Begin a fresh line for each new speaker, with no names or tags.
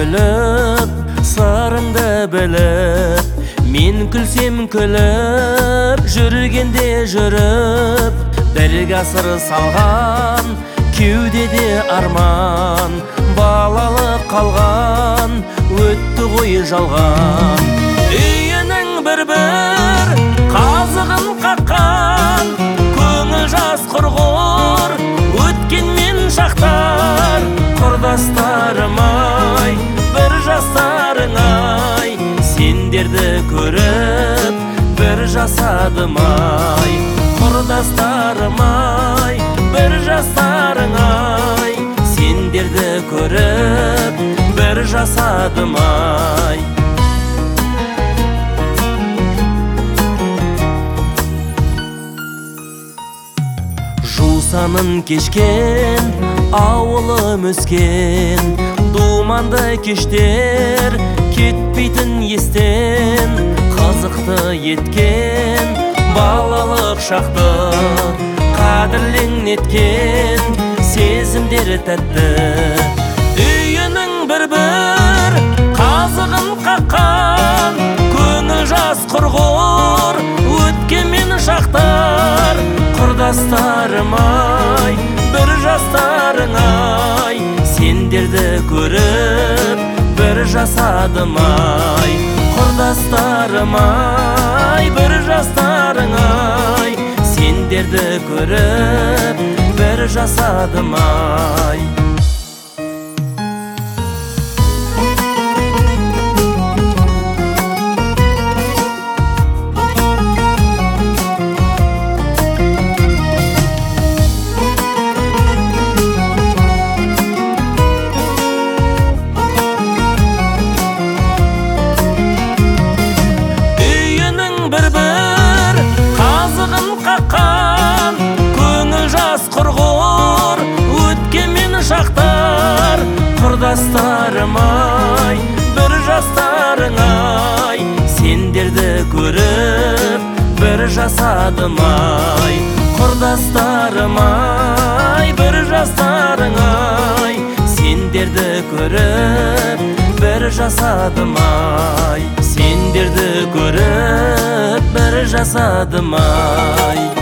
күліп, сырыңды біліп, мен күлсем күліп, жүргенде жүріп, бір ғасыр салған кеудеде арман, балалық қалған, өтті ғой жалған. Үйінің бір-бір қазығын қаққан, көңіл жас құрғыр, өткенмен шақтар. Құрдастарым-ай, бір жастарың-ай, сендерді көріп, бір жасадым-ай. Құрдастарым-ай, бір жастарың-ай, сендерді көріп, бір жасадым-ай. Жусанын кешкен, ауылым өскен, думанды кештер кетпейтін естен, қызықты еткен балалық шақты, қадірлен неткен сезімдер тәтті. Үйінің бір-бір қазығын қаққан, көңіл жас құрғыр, өткенмен шақтар. Құрдастарым-ай, бір жастарың-ай, сендерді көріп, бір жасадым-ай. Құрдастарым-ай, бір жастарың-ай, сендерді көріп, бір жасадым-ай. Бір-бір қазығын қаққан, көңіл жас құрғыр, өткенмен шақтар. Құрдастарым-ай, бір жастарың-ай, сендерді көріп, бір жасадым-ай. Құрдастарым-ай, бір жастарың-ай, сендерді көріп, бір жасадым-ай. Сендерді көріп, бір жасадым-ай.